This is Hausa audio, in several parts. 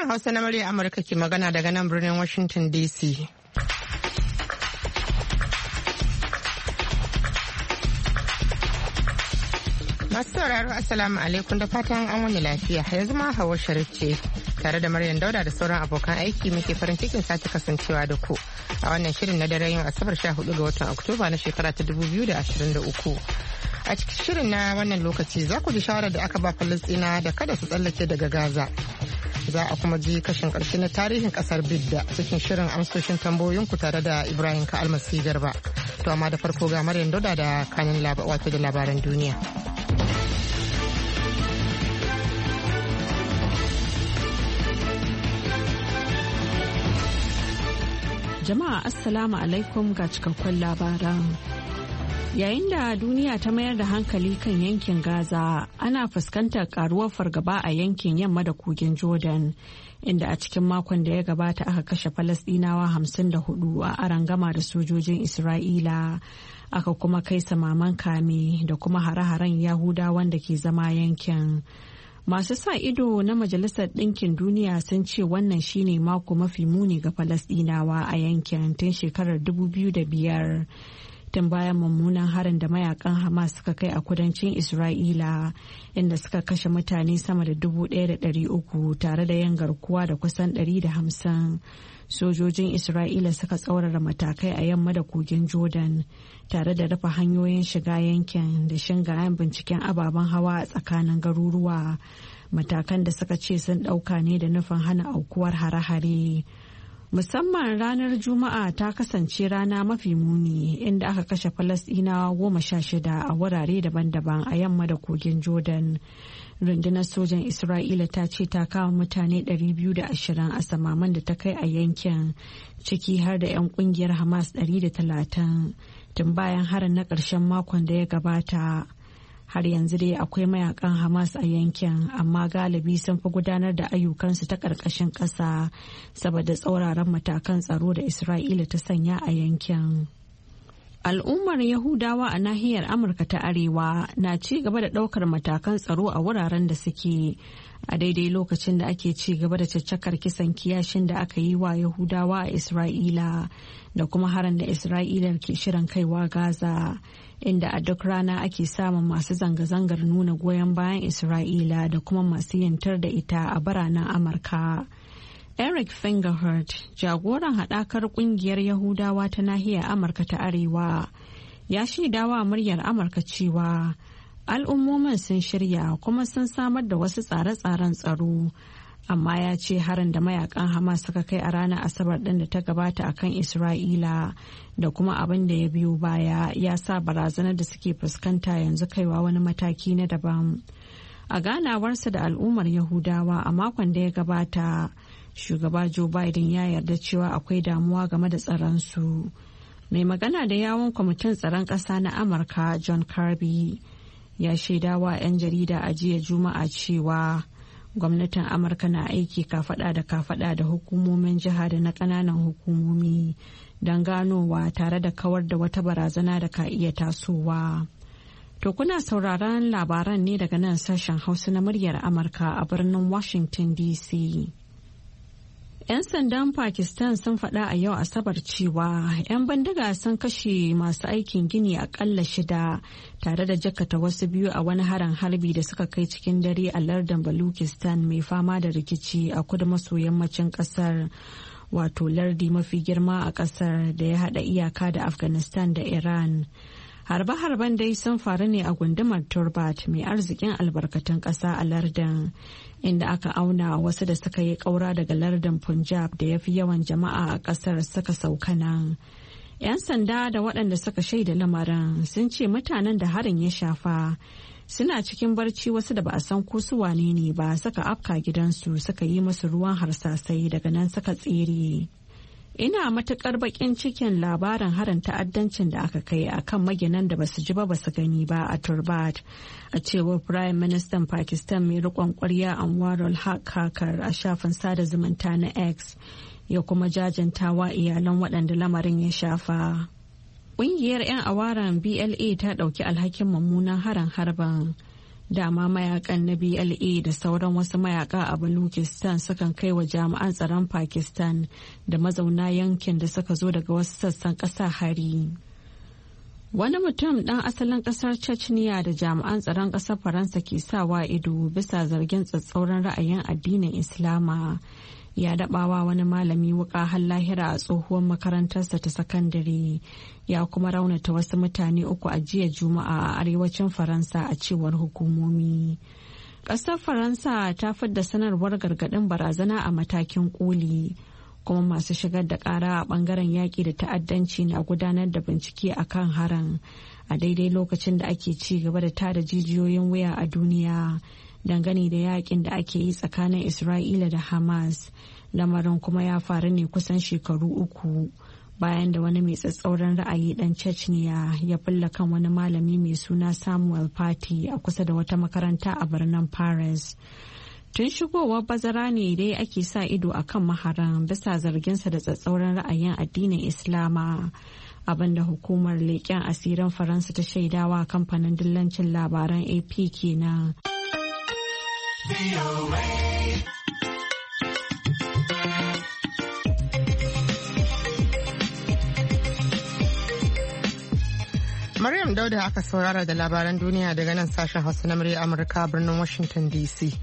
Sashen Hausa na murya Amurka ke magana daga nan birnin Washington DC. Masu sauraro Assalamu alaikum da fatan an wani lafiya. Yanzu ma Hauwa Sharif ce tare da Maryam Dauda da sauran abokan aiki muke farin cikin sake kasancewa da ku a wannan shirin na daren yau Asabar 14 ga watan Oktoba na shekara ta 2023. A cikin shirin na wannan lokaci za ku ji shawarar da aka ba Falasɗina da kada su tsallake daga Gaza. Za a kuma ji kashin ƙarshe na tarihin ƙasar Bidda cikin shirin amsoshin tambayoyinku tare da Ibrahim Ka'almasi Garba. To amma da farko ga Maryam Dauda da kanin wato da labaran duniya. Jama'a Assalamu alaikum ga cikakkun labaran. Yayin da duniya ta mayar da hankali kan yankin Gaza, ana fuskantar karuwar fargaba a yankin yamma da kogin Jordan, inda a cikin makon da ya gabata aka kashe Falasɗinawa 54 a arangama da sojojin Isra'ila. Aka kuma kai samaman kame da kuma hare-haren Yahudawan da ke zama yankin. Masu sa ido na Majalisar Ɗinkin Duniya sun ce wannan shine mako mafi muni ga Falasɗinawa a yankin tun shekarar 2005. Tun bayan mummunan harin da mayakan Hamas suka kai a kudancin Isra'ila, inda suka kashe mutane sama da 1,300 tare da yin garkuwa da kusan 150. Sojojin Isra'ila suka tsaurara matakai a yamma da kogin Jordan tare da rufe hanyoyin shiga yankin da shingayen binciken ababen hawa a tsakanin garuruwa. Matakan da suka ce sun ɗauka ne da nufin hana aukuwar hare-hare. Musamman ranar Juma'a ta kasance rana mafi muni inda aka kashe Falasɗinawa 16 a wurare daban-daban a yamma da kogin Jordan. Rundunar sojan Isra'ila ta ce ta kama mutane 220 a samaman da ta kai a yankin, ciki har da 'yan kungiyar Hamas 130 tun bayan harin na ƙarshen makon da ya gabata. Har yanzu dai akwai mayakan Hamas a yankin, amma galibi sun fi gudanar da ayyukansu ta ƙarƙashin ƙasa saboda tsauraran matakan tsaro da Isra'ila ta sanya a yankin. Al'ummar Yahudawa a nahiyar Amurka ta Arewa na ci gaba da ɗaukar matakan tsaro a wuraren da suke a daidai lokacin da ake ci gaba da caccakar kisan kiyashin da aka yi wa Yahudawa a Isra'ila da kuma harin da Isra'ila ke shirin kaiwa Gaza, inda a duk rana ake samun masu zanga-zangar nuna goyon bayan Isra'ila da kuma masu yantar da ita a biranen Amurka. Eric Fingerhurt, jagoran haɗakar ƙungiyar Yahudawa ta nahiyar Amurka ta Arewa, ya shaidawa muryar Amurka cewa al'ummomin sun shirya kuma sun samar da wasu tsare-tsaren tsaro, amma ya ce harin da mayakan Hamas suka kai a ranar Asabar ɗin da ta gabata akan Isra'ila da kuma abin da ya biyo baya ya sa barazanar da suke fuskanta yanzu kaiwa wani mataki na daban. A ganawarsa da al'ummar Yahudawa a makon da ya gabata, shugaba Joe Biden ya yarda cewa akwai damuwa game da tsaronsu. Mai magana da yawun kwamitin tsaron ƙasa na Amurka John Kirby ya shaidawa 'yan jarida a jiya Juma'a cewa gwamnatin Amurka na aiki kafada da kafada da hukumomin jiha da na ƙananan hukumomi don ganowa tare da kawar da wata barazana da ka iya tasowa. To kuna sauraron labaran ne daga nan sashen Hausa na muryar Amurka a birnin Washington DC. 'Yan sandan Pakistan sun faɗa a yau Asabar cewa 'yan bindiga sun kashe masu aikin gini akalla 6 tare da jakata wasu 2 a wani harin harbi da suka kai cikin dare a lardin Baluchistan mai fama da rikici a kudu maso yammacin kasar, wato lardi mafi girma a kasar da ya haɗa iyaka da Afghanistan da Iran. Harbe-harben dai sun faru ne a gundumar Turbat mai arzikin albarkatun ƙasa a lardin, inda aka auna wasu da suka yi ƙaura daga lardin Punjab da ya fi yawan jama'a a ƙasar suka sauka nan. 'Yan sanda da waɗanda suka shaida lamarin sun ce mutanen da harin ya shafa suna cikin barci, wasu da ba a san ko su wane ne ba suka afka gidansu suka yi musu ruwan harsasai daga nan suka tsere. Ina matukar bakin cikin labarin harin ta'addancin da aka kai akan maginan da basu ji ba basu gani ba a Turbat, a cewar Prime Ministan Pakistan mai riƙon ƙwarya Anwarul Haq Kakar a shafin sada zumunta na X, ya kuma jajantawa iyalan waɗanda lamarin ya shafa. Ƙungiyar 'yan awaran BLA ta ɗauki alhakin mummunan harin harban. Dama mayakan na BLA da sauran wasu mayaka a Baluchistan sukan kai wa jami'an tsaron Pakistan da mazauna yankin da suka zo daga wasu sassan ƙasa hari. Wani mutum ɗan asalin ƙasar Chechnya da jami'an tsaron ƙasar Faransa ke sawa ido bisa zargin tsatsauran ra'ayin addinin Islama ya daɓawa wani malami wuƙa har lahira a tsohuwar makarantarsa ta sakandare, ya kuma raunata wasu mutane 3 a jiya Juma'a a arewacin Faransa a cewar hukumomi. Ƙasar Faransa ta fidda sanarwar gargaɗin barazana a matakin ƙoli. Kuma masu shigar da ƙara a ɓangaren yaƙi da ta'addanci na gudanar da bincike a kan haran a daidai lokacin da ake ci gaba da tada jijiyoyin wuya a duniya dangane da yaƙin da ake yi tsakanin Isra'ila da Hamas. Lamarin kuma ya faru ne kusan shekaru 3 bayan da wani mai tsatsauran ra'ayi ɗan Chechnya ya bulla kan wani malami mai suna Samuel Paty a kusa da wata makaranta a birnin Paris. Tun shigowar bazara ne dai ake sa ido a kan maharan bisa zarginsa da tsatsauran ra'ayin addinin Islama, abinda hukumar leƙen asirin Faransa ta shaidawa kamfanin dillancin labaran AP kenan. Maryam Dauda aka saurara da labaran duniya daga nan sashen Hausa na murya Amurka birnin Washington DC.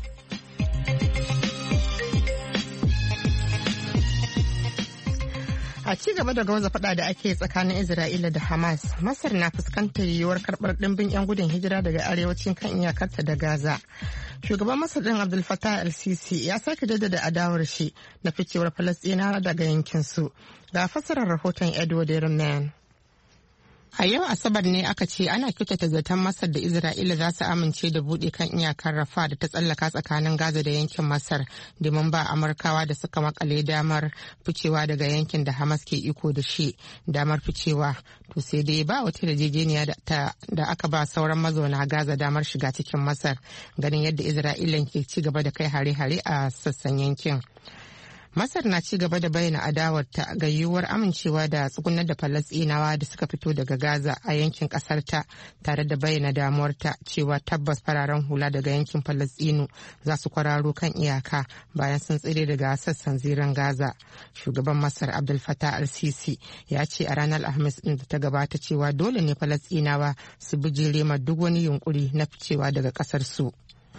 A ci gaba da gauza fada da ake tsakanin Isra'ila da Hamas, Masar na fuskantar yiwuwar karbar dimbin 'yan gudun hijira daga arewacin kan iyakarta da Gaza. Shugaban Masar din Abdul Fattah al-Sisi ya sake jaddada adawar shi na ficewar Falasɗinawa daga yankinsu. Ga fassarar rahoton Edward Yerman. A yau Asabar ne aka ce ana kyautata zaton Masar da Isra'ila za su amince da buɗe kan iyakar Rafa da ta tsallaka tsakanin Gaza da yankin Masar domin ba Amurkawa da suka makale damar ficewa daga yankin da Hamas ke iko da shi damar ficewa. To sai dai ba wata yarjejeniya da aka ba sauran mazauna Gaza damar shiga cikin Masar ganin yadda Isra'ila ke ci gaba da kai hare-hare a sassan yankin. Masar na ci gaba da bayyana adawarta ga yiwuwar amincewa da tsugunar da Falasɗinawa da suka fito daga Gaza a yankin ƙasarta tare da bayyana damuwarta cewa tabbas fararen hula daga yankin Falasɗinu za su kwararo kan iyaka bayan sun tsire daga sassan ziran Gaza. Shugaban Masar Abdul Fattah al-Sisi ya ce a ranar Alhamis din da ta gabata cewa dole ne Falasɗinawa su bijire ma duk wani yunkuri na ficewa daga ƙasar su.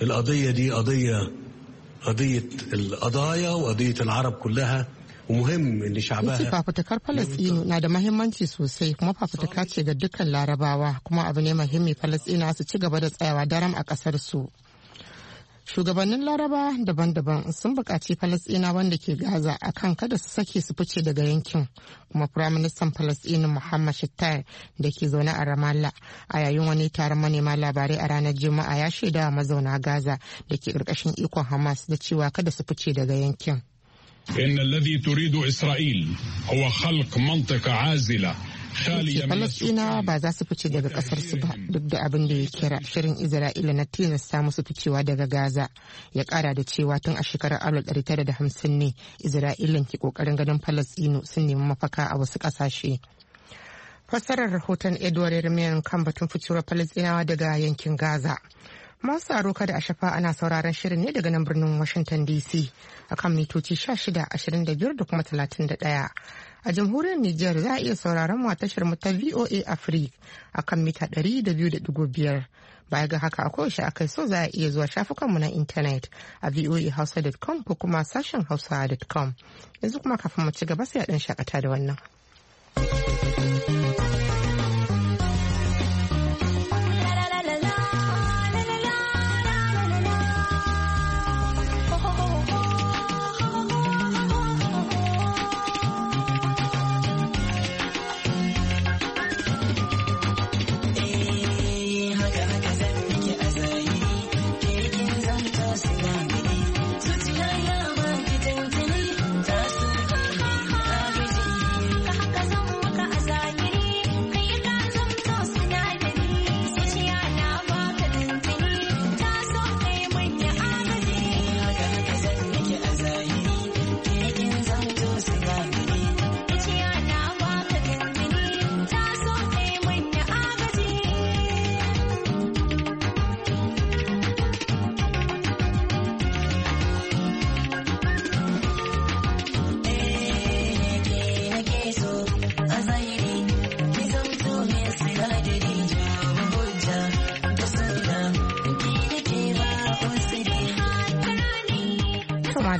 قضية القضايا وقضية العرب كلها ومهم إن شعبها. fafutukar Falasɗinu na da mahimmanci sosai kuma fafutuka ce ga dukkan Larabawa kuma abu ne muhimmi Falasɗinawa su ci gaba da tsayawa daram a ƙasar su. Shugabannin Laraba daban-daban sun buƙaci Falasɗinawa wanda ke Gaza akan kada su sake su fice daga yankin, kuma Firaministan Falasɗinu Muhammad Shittai da ke zaune a Ramallah a yayin wani taron manema labarai a ranar Juma'a ya shaida mazauna Gaza da ke ƙarƙashin ikon Hamas da cewa kada su fice daga yankin. إن الذي تريد إسرائيل هو خلق منطقة عازلة. Falasɗinawa ba za su fice daga ƙasarsu ba duk da abin da ya kira shirin Isra'ila na tilasta musu ficewa daga Gaza. Ya ƙara da cewa tun a shekarar 1950 ne Isra'ilan ke ƙoƙarin ganin Falasɗinu sun nemi mafaka a wasu ƙasashe. Fassarar rahoton Edward Yerman kan batun ficewar Falasɗinawa daga yankin Gaza. Masu aro kada a shafa ana sauraron shirin ne daga nan birnin Washington DC akan mitoci 16, 25 da kuma 31. A jamhuriyar Nijar za a iya sauraron mu a tashar mu ta VOA Africa akan mita 200.5. Baya ga haka a kowace akai so za a iya zuwa shafukanmu na intanet a voahausa.com ko kuma sashen hausa.com. Yanzu kuma kafin mu ci gaba sai a ɗan shakata da wannan.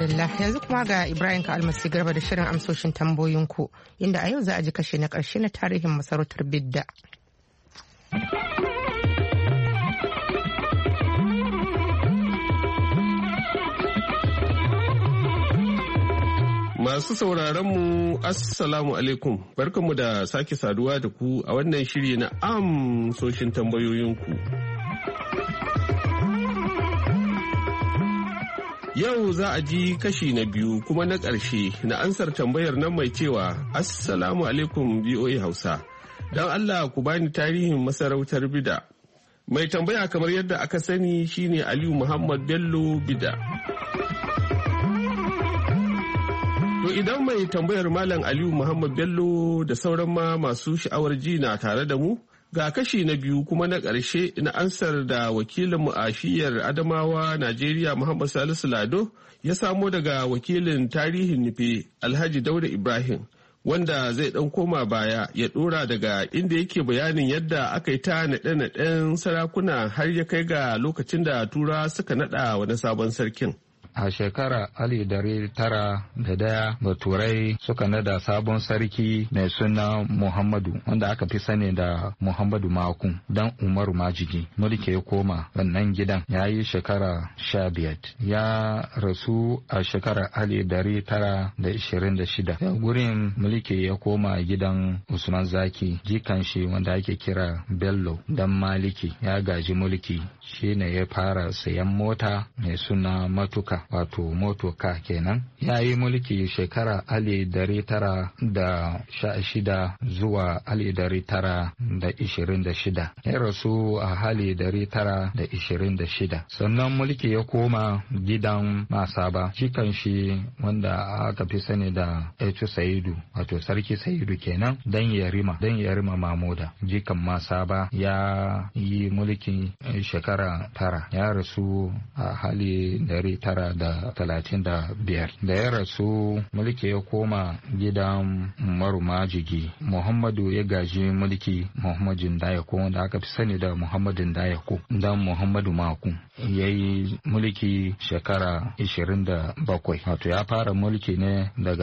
madalla yanzu kuma ga Ibrahim ka almasi garba da shirin amsoshin tambayoyinku inda a yau za a ji kashe na karshe na tarihin masarautar Bidda. Masu sauraronmu Assalamu alaikum, barkanmu da sake saduwa da ku a wannan shiri na amsoshin tambayoyinku. Yau za a ji kashi na biyu kuma na ƙarshe na ansar tambayar nan mai cewa Assalamu alaikum VOA Hausa, don Allah ku bani tarihin masarautar Bida. Mai tambaya kamar yadda aka sani shine Aliyu Muhammad Bello Bida. To idan mai tambayar Malam Aliyu Muhammad Bello da sauran ma masu sha'awar ji na tare da mu, ga kashi na biyu kuma na ƙarshe na ansar da wakilinmu a shiyar Adamawa Najeriya Muhammad Salisu Lado ya samo daga wakilin tarihin nufe Alhaji Dauda Ibrahim, wanda zai ɗan koma baya ya ɗora daga inda yake bayanin yadda aka yi ta naɗe-naɗen sarakuna har ya kai ga lokacin da Tura suka naɗa wani sabon sarkin. A shekara 1901 Baturai suka nada sabon sarki mai suna Muhammadu, wanda aka fi sani da Muhammadu Makun, dan Umaru Majigi. Mulki ya koma wannan gidan ya yi shekara 15. Ya rasu a shekara 1926. Da gurin mulki ya koma gidan Usman Zaki, jikan shi wanda ake kira Bello dan Maliki ya gaji mulki. Shi ne ya fara sayan mota mai suna Matuka, wato motoka kenan. Ya yi mulki shekara 1916 zuwa 1926. Ya rasu a 1926. Sannan mulki ya koma gidan Masaba, jikan shi wanda aka fi sani da Etu Saidu, wato Sarki Saidu kenan, dan Yarima Mamuda, jikan Masaba. Ya yi mulki shekara 9. Ya rasu a 1935. Da ya rasu mulki ya koma gidan Umaru Majigi. Muhammadu ya gaji mulki Muhammadin Dayako, wanda aka fi sani da Muhammadin Dayako, dan Muhammadu Maku. Ya yi mulki shekara 27. Wato ya fara mulki ne daga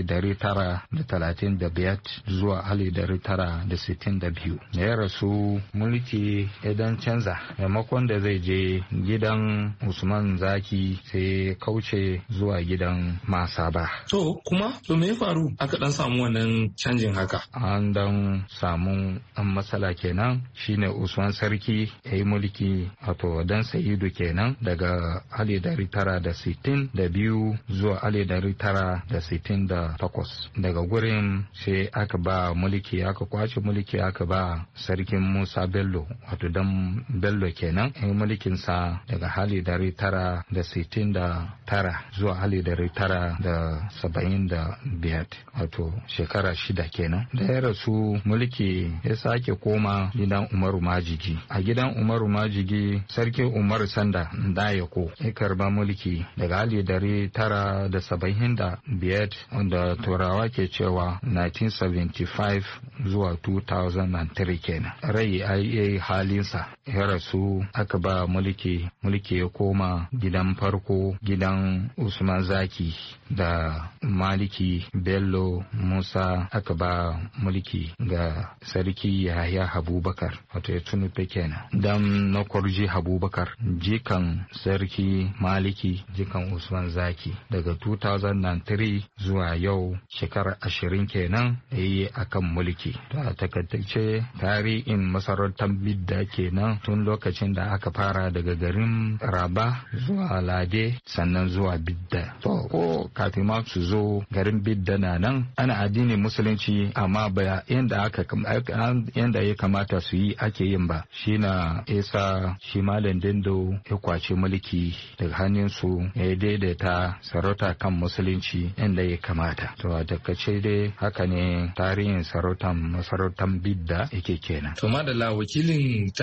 1935 zuwa 1962. Da ya rasu mulki ya dan canza, maimakon da zai je gidan Usman Zaki sai kauce zuwa gidan Masaba. To kuma to me ya faru aka dan samu wannan canjin haka? An dan samu matsala kenan, shine Usman Sarki ya yi mulki wato dan Sa'idu kenan daga 1962 zuwa 1968. Daga gurin sai aka ba mulki, aka kwace mulki aka ba Sarkin Musa Bello, wato dan Bello kenan. Ya yi mulkinsa daga 1969 zuwa 1975, wato shekara 6 kenan. Da ya rasu mulki ya sake koma gidan Umaru Majigi. A gidan Umaru Majigi Sarki Umaru Sanda Dayako ya karba mulki daga 1975, wanda Turawa ke cewa 1975 zuwa 2003 kenan. Rai ya yi halinsa, ya rasu aka ba mulki ya koma gidan farko, gidan Usman Zaki da Maliki Bello Musa. Aka ba mulki ga Sarki Yahaya Abubakar, wato ya tunufe kenan, dan na Kwarji Abubakar, jikan Sarki Maliki, jikan Usman Zaki. Daga 2003 zuwa yau shekara 20 kenan yayi akan mulki. Ta takaitace tarihin masarautar Bidda kenan, tun lokacin da aka fara daga garin Raba zuwa Lade sannan zuwa Bidda. To ko kafin ma su zo garin Bidda na nan ana addinin musulunci, amma ba yanda ya kamata su yi ake yin ba. Shi na isa shi Malam Dindo ya kwace mulki daga hannun su, ya daidaita sarauta kan musulunci yanda ya kamata. To a takaice dai haka ne tarihin masarautar Bidda yake kenan. To madalla, wakilin tarihin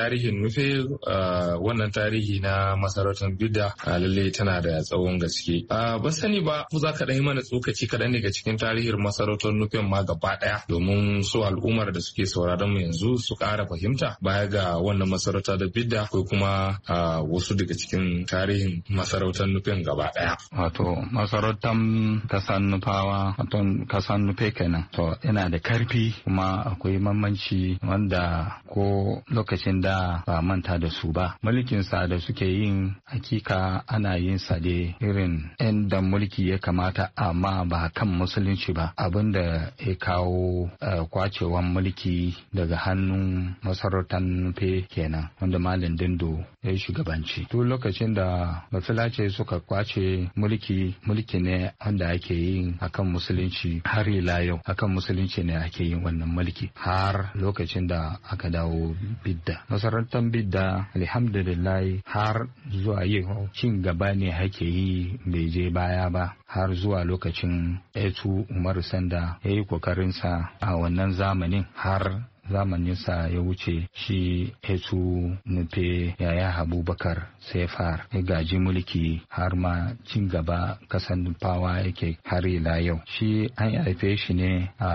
Nufe wannan tarihi na masarautar Bidda lalle tana da tsawon gaske. Ban sani ba ku za ka ɗan yi mana tsokaci kaɗan daga cikin tarihin masarautar Nufen ma gaba ɗaya domin su al'ummar da suke sauraron mu yanzu su ƙara fahimta baya ga wannan masarauta da Bidda ko kuma wasu daga cikin tarihin masarautar Nufen gaba ɗaya. Wato masarautar kasan Nufawa, wato kasan Nufe kenan. To yana da karfi kuma akwai mamanci wanda ko lokacin da ba manta da su ba. Mulkinsa da suke yin hakika ana yin sa da irin inda mulki ya kamata amma ba kan musulunci ba. Abin da ya kawo kwacewan mulki daga hannun masarautar Nufe kenan wanda Malam Dindo ya yi shugabanci. Duk lokacin da Bafulace suka kwace mulki ne wanda ake yin akan musulunci har ila yau akan musulunci ne ake yin wannan mulki har lokacin da aka dawo Bidda. Masarautar Bidda alhamdulillah har zuwa yau cin gaba ne ake yi bai je baya ba har zuwa lokacin Etu Umaru Sanda ya yi kokarinsa a wannan zamanin har zamaninsa ya wuce shi Etu Nufe Yaya Abubakar Sefar ya gaji mulki har ma cin gaba kasan Nufawa yake har ila yau. Shi an haife shi ne a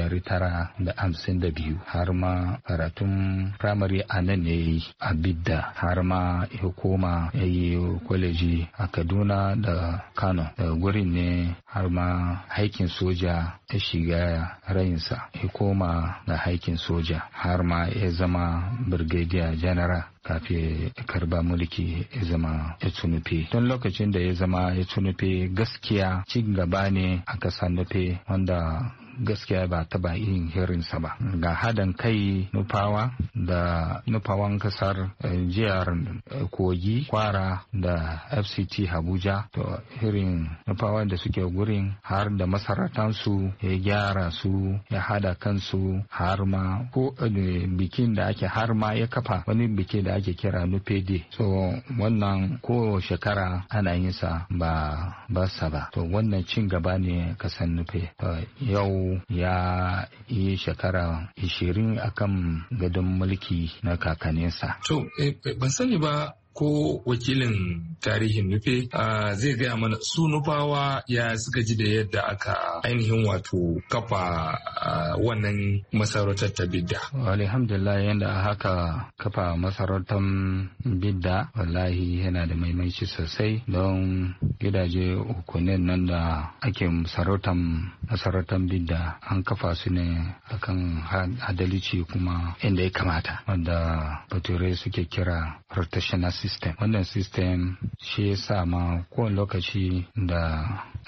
1952 har ma karatun firamare a nan ne a Bidda har ma ya koma ya yi kwaleji a Kaduna da Kano. Da gurin ne har ma haikin soja ya shiga rayinsa ya koma da haikin soja har ma ya zama brigadier general kafin ya karba mulki ya zama Etu Nufe. Don lokacin da ya zama Etu Nufe gaskiya cin gaba ne a kasar Nufe wanda gaskiya ba taba yin hirinsa ba. Ga hadan kai Nufawa da Nufawan kasar jihar Kogi, Kwara da FCT Abuja. To irin Nufawa da suke gurin har da masarautansu ya gyara su ya hada kansu har ma ko bikin da ake har ma ya kafa wani biki da ake kira Nupe Day. So wannan ko shekara ana yin sa ba sa ba. To wannan cin gaba ne kasan Nufe. To yau ya yi shekara 20 akan gadon mulki na kakanninsa. To, ban sani ba ko wakilin tarihin Nufe zai gaya mana su Nufawa ya suka ji da yadda aka ainihin wato kafa wannan masarautar ta Bidda. Alhamdulillah yadda haka kafa masarautar Bidda wallahi yana da maimaici sosai don gidaje ukunin nan da ake masarautar Bidda an kafa su ne akan adalci kuma inda ya kamata wanda bature suke kira rotational system. Wannan system shi ya sa ma kowane lokaci da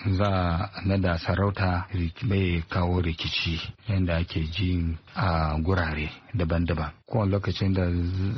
za nada sarauta bai kawo rikici yadda ake ji a gurare daban-daban. Kowane lokacin da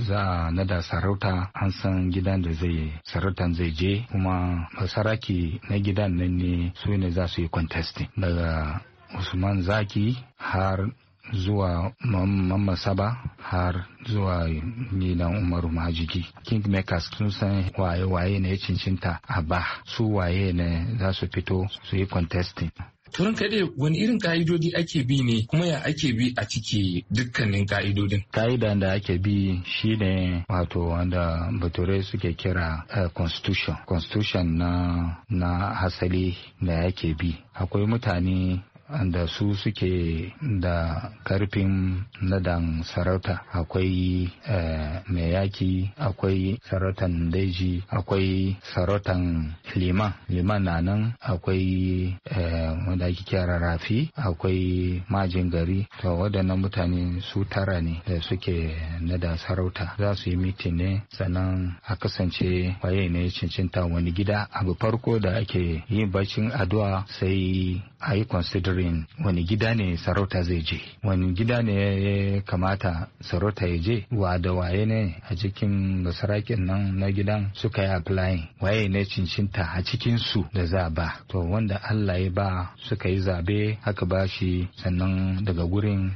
za nada sarauta an san gidan da sarautan zai je kuma saraki na gidan nan ne su ne za su yi contesting daga Usman Zaki har zuwa Mamman Saba har zuwa Nilan Umaru Majigi. Kingmakers sun san waye ne ya cincinta a ba su waye ne za su fito su yi contesting. Turan kaɗai wani irin ka'idodi ake bi ne kuma ya ake bi a ciki dukkanin ka'idodin? Ka'idan da ake bi shine wato wanda bature suke kira constitution. Constitution na hasali da yake bi. Akwai mutane da su suke da karfin nadan sarauta. Akwai mai yaki, akwai sarautan daji, akwai sarautan liman na nan, akwai wanda ake kira rafi, akwai majin gari. To waɗannan mutane su tara ne da suke nada sarauta. Za su yi mitin ne sannan a kasance waye ne cincinta wani gida. Abu farko da ake yin bacin addu'a sai a yi considering wani gida ne sarauta zai je, wani gida ne ya kamata sarauta ya je, wa da waye ne a cikin basarakin nan na gidan suka yi applying, waye ne cincinta a cikin su da za ba. To wanda Allah ya ba suka yi zabe aka ba shi, sannan daga gurin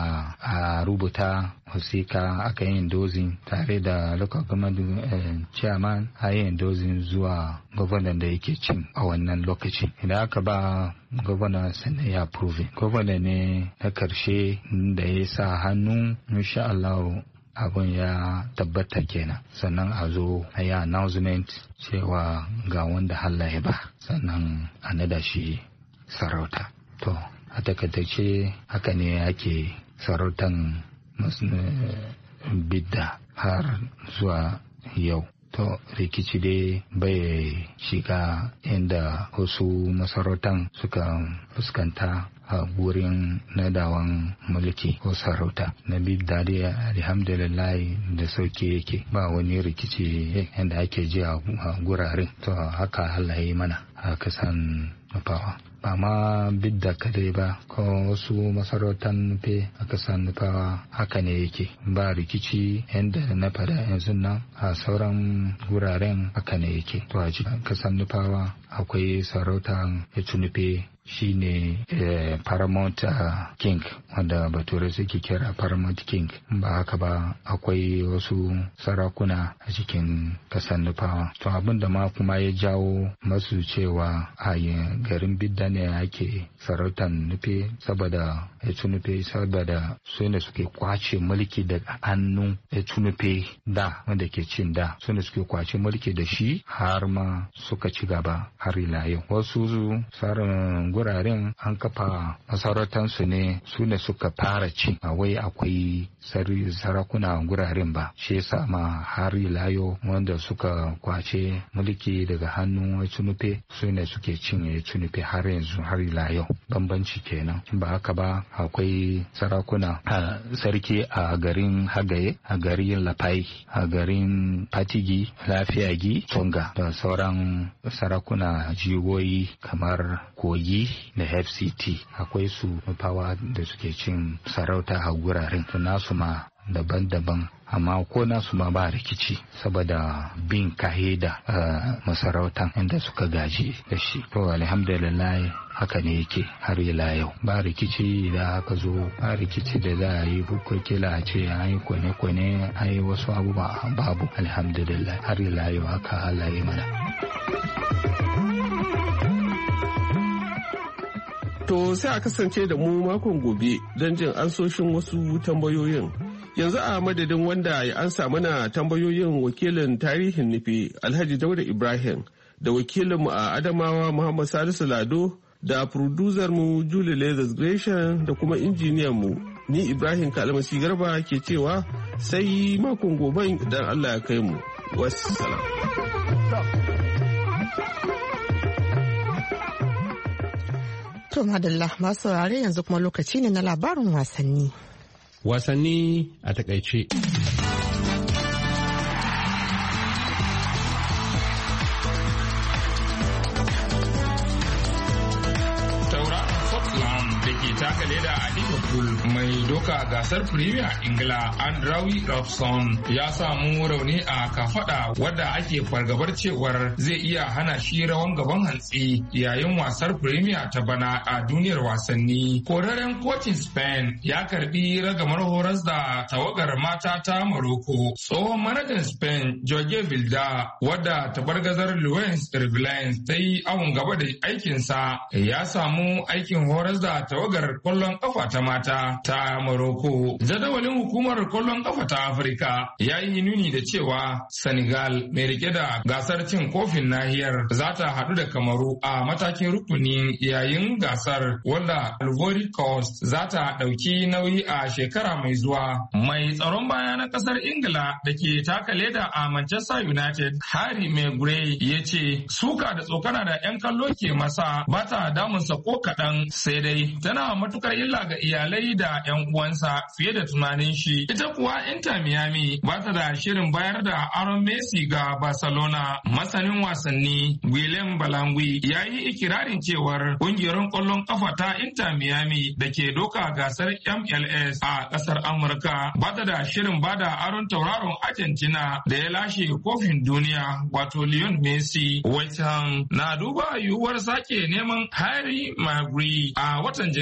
a rubuta wasika aka yi dozin tare da local government chairman a yi dozin zuwa gwamnan da yake cin a wannan lokaci. Idan aka ba gwamna sannan ya approve. Gwamna ne na karshe da ya sa hannu, insha Allah abun ya tabbata kenan, sannan a zo a yi announcement cewa ga wanda Allah ya ba, sannan a nada shi sarauta. To a takaice haka ne ake sarautan bidda har zuwa yau. To rikici dai bai shiga inda wasu masarautan suka fuskanta a gurin nadawan mulki ko sarauta. Na bidda dai alhamdulillah da sauki yake, ba wani rikici yadda ake ji a guraren. To haka Allah yi mana a kasan Nufawa. Ba ma bidda kadai ba, ko wasu masarautar Nufe a kasan Nufawa haka ne yake, ba rikici yadda na fada yanzu nan a sauran wuraren haka ne yake. To a kasan Nufawa akwai sarautar Etunufe, shine Paramount King, wanda bature suke kira Paramount King. Ba haka ba akwai wasu sarakuna a cikin kasan Nufawa. To abin da ma kuma ya jawo masu cewa a garin bidda ne ake sarautar Nufe, saboda Etunufe, saboda su ne suke kwace mulki daga hannun Etunufe da wanda ke cin da, su ne suke kwace mulki da shi har ma suka ci gaba har ila yau. Wasu tsarin guraren an kafa masarautansu ne, su ne suka fara ci, a wai akwai sarakuna guraren ba. Shi yasa ma har ila yau wanda suka kwace mulki daga hannun Etunufe su ne suke cin Etunufe har yanzu har ila yau. Bambanci kenan. Ba haka ba akwai sarakuna sarki a garin Hagaye, a garin Lafai, a garin Patigi, Lafiyagi, Tonga da sauran sarakuna jigoyi kamar Kogi da FCT. Akwai su Nufawa da suke cin sarauta a guraren. To nasu ma daban-daban, amma ko nasu ma ba rikici saboda bin kahida masarautan inda suka gaji da shi. To alhamdulillah haka ne yake har ila yau, ba rikici da aka zo, ba rikici da za a yi kila a ce an yi kwane-kwane, an yi wasu abubuwa, babu. Alhamdulillah har ila yau haka Allah ya mana. To sai a kasance da mu makon gobe don jin ansoshin wasu tambayoyin. Yanzu a madadin wanda ya ansa mana tambayoyin, wakilin tarihin Nufe Alhaji Dauda Ibrahim, da wakilinmu a Adamawa Muhammad Salisu Lado, da producer mu Julie Leathers Gresham, da kuma injiniyan mu ni Ibrahim Kalmasi Garba ke cewa sai makon goben idan Allah ya kai mu. Wassalam. To madalla, masu saurare yanzu kuma lokaci ne na labarin wasanni. Wasanni a takaice. taka leda a Liverpool mai doka gasar Premier Ingila Andrawi Robson ya samu rauni a kafada wadda ake fargabar cewar zai iya hana shi rawan gaban hantsi yayin wasar Premier ta bana a duniyar wasanni. Koraren kocin Spain ya karbi ragamar horas da tawagar mata ta Morocco. Tsohon manajan Spain Jorge Vilda wadda tabargazar Luis Revelens ta yi awon gaba da aikinsa ya samu aikin horas da tawagar kwallon kafa ta mata ta Morocco. Jadawalin hukumar kwallon kafa ta Afirka ya yi nuni da cewa Senegal mai rike da gasar cin kofin nahiyar za ta haɗu da Kamaru a matakin rukuni yayin gasar wanda Ivory Coast za ta ɗauki nauyi a shekara mai zuwa. Mai tsaron baya na ƙasar Ingila da ke taka leda a Manchester United Harry Maguire ya ce suka da tsokana da 'yan kallo ke masa ba ta damunsa ko kaɗan, sai dai tana matukar illa ga iyalai da 'yan uwansa fiye da tunanin shi. Ita kuwa Inter Miami ba ta da shirin bayar da aron Messi ga Barcelona. Masanin wasanni William Balangui ya yi ikirarin cewar ƙungiyar ƙwallon ƙafa ta Inter Miami da ke doka gasar MLS a ƙasar Amurka ba ta da shirin ba da aron tauraron Argentina da ya lashe kofin duniya wato Lionel Messi. West Ham na duba yiwuwar sake neman Harry Maguire a watan Janairu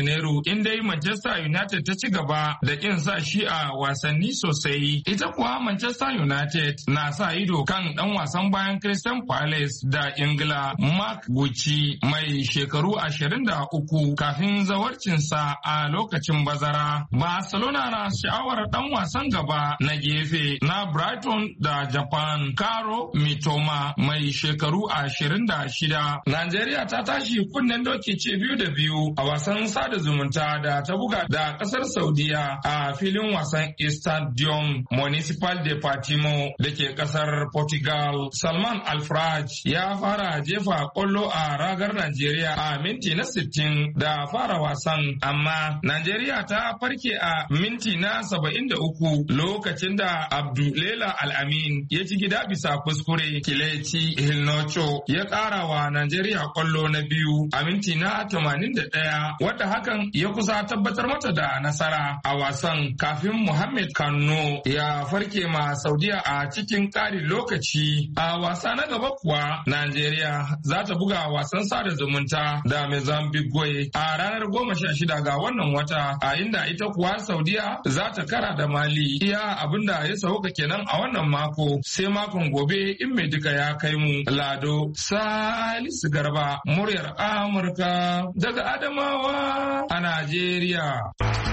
inda Manchester United ta ci gaba da kin sa shi a wasanni sosai. Ita kuwa Manchester United na sa ido kan dan wasan bayan Crystal Palace da Ingila Mark Gucci mai shekaru 23 kafin zawarcinsa a lokacin bazara. Barcelona na sha'awar dan wasan gaba na gefe na Brighton da Japan Karo Mitoma mai shekaru 26. Najeriya ta tashi kunnen doki ce 2-2 a wasan sada zumunta da ta buga da kasar Saudiya a filin wasan Stadium Municipal de Patimo da ke kasar Portugal. Salman Alfaraj ya fara jefa kwallo a ragar Najeriya a minti na 60 da fara wasan, amma Najeriya ta farke a minti na 73 lokacin da Abdulela Al-Amin ya ci gida bisa kuskure. Kileci Hilnocho ya ƙara wa Najeriya kwallo na biyu a minti na 81 wadda hakan ya kusa tabbatar mata da nasara a wasan kafin Muhammad Kano ya farke ma Saudiya a cikin ƙarin lokaci. A wasa na gaba kuwa Najeriya za ta buga wasan sada zumunta da Mozambique a ranar 16 ga wannan wata, a inda ita kuwa Saudiya za ta kara da Mali. Iya abinda ya sauka kenan a wannan mako, sai makon gobe in mai duka ya kai mu. Lado Salisu Garba, muryar Amurka daga Adamawa a Najeriya.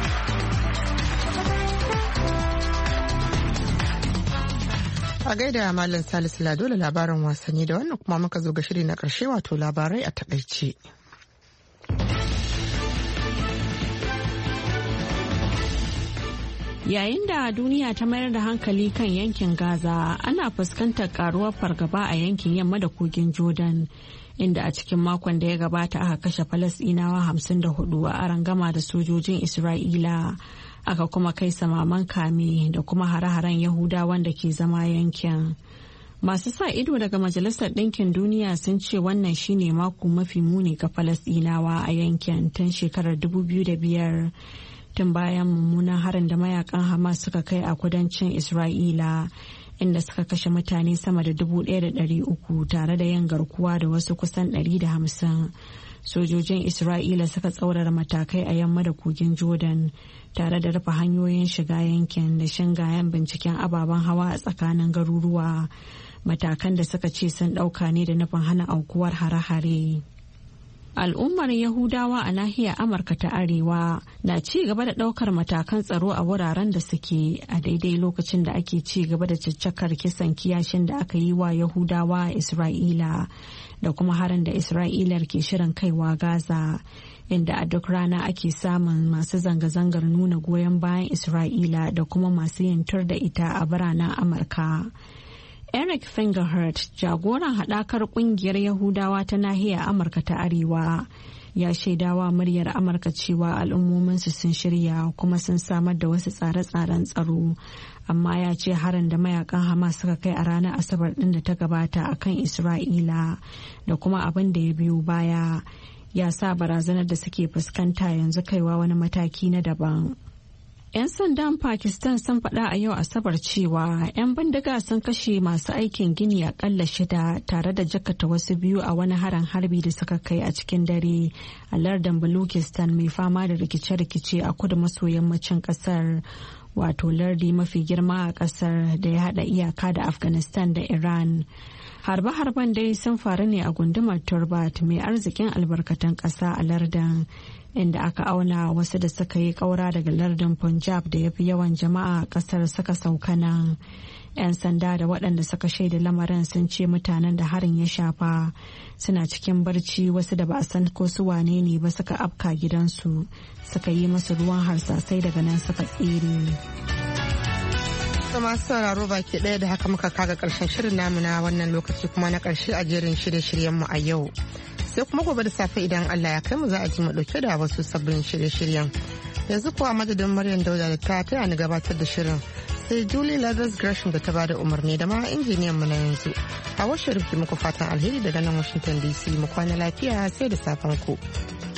A gaida Malam Salisu Lado da labarin wasanni, da wannan kuma muka zo ga shiri na ƙarshe, wato labarai a takaice. Yayin da duniya ta mayar da hankali kan yankin Gaza, ana fuskantar karuwar fargaba a yankin yamma da kogin Jordan, inda a cikin makon da ya gabata aka kashe Falasɗinawa 54 a arangama da sojojin Isra'ila. Aka kuma kai samaman kame da kuma hare-haren Yahudawan da ke zama yankin. Masu sa ido daga Majalisar Ɗinkin Duniya sun ce wannan shine mako mafi muni ga Falasɗinawa a yankin tun shekarar 2005. Tun bayan mummunan harin da mayakan Hamas suka kai a kudancin Isra'ila, inda suka kashe mutane sama da 1,300 tare da yin garkuwa da wasu kusan 150. Sojojin Isra'ila suka tsaurara matakai a yamma da kogin Jordan tare da rufe hanyoyin shiga yankin da shingayen binciken ababen hawa a tsakanin garuruwa, matakan da suka ce sun ɗauka ne da nufin hana aukuwar hare-hare. Al'ummar Yahudawa a nahiyar Amurka ta Arewa na ci gaba da ɗaukar matakan tsaro a wuraren da suke, a daidai lokacin da ake ci gaba da caccakar kisan kiyashin da aka yi wa Yahudawa a Isra'ila da kuma harin da Isra'ilar ke shirin kaiwa Gaza, inda a duk rana ake samun masu zanga-zangar nuna goyon bayan Isra'ila da kuma masu yin tur da ita a biranen Amurka. Eric Fingerhurt, jagoran haɗakar ƙungiyar Yahudawa ta nahiyar Amurka ta Arewa, ya shaidawa muryar Amurka cewa al'ummominsu sun shirya kuma sun samar da wasu tsare-tsaren tsaro, amma ya ce harin da mayakan Hamas suka kai a ranar Asabar ɗin da ta gabata a kan Isra'ila da kuma abin da ya biyo baya ya sa barazanar da suke fuskanta yanzu kaiwa wani mataki na daban. 'Yan sandan Pakistan sun faɗa a yau Asabar cewa 'yan bindiga sun kashe masu aikin gini akalla 6 tare da jakata wasu 2 a wani harin harbi da suka kai a cikin dare a lardin Balochistan mai fama da rikice-rikice a kudu maso yammacin kasar, wato lardi mafi girma a kasar da ya haɗa iyaka da Afghanistan da Iran. Harbe-harben dai sun faru ne a gundumar Turbat mai arzikin albarkatun ƙasa a lardin, inda aka auna wasu da suka yi ƙaura daga lardin Punjab da ya fi yawan jama'a a ƙasar suka sauka nan. 'Yan sanda da waɗanda suka shaida lamarin sun ce mutanen da harin ya shafa suna cikin barci, wasu da ba a san ko su wane ne ba suka afka gidansu suka yi masu ruwan harsasai, daga nan suka tsere. Masu sauraro baki ɗaya da haka muka kaga ƙarshen shirin namu na wannan lokaci kuma na ƙarshe a jerin shirye-shiryenmu a yau. Sai kuma gobe da safe idan Allah ya kai mu za a ji mu ɗauke da wasu sabbin shirye-shiryen. Yanzu kuwa madadin Maryam Dauda da ta taya ni gabatar da shirin, sai Julie Lathers Gresham da ta bada umarni da ma injiniyan mu na yanzu. A washe rufe muku fatan alheri daga nan Washington DC, mu kwana lafiya sai da safen ku.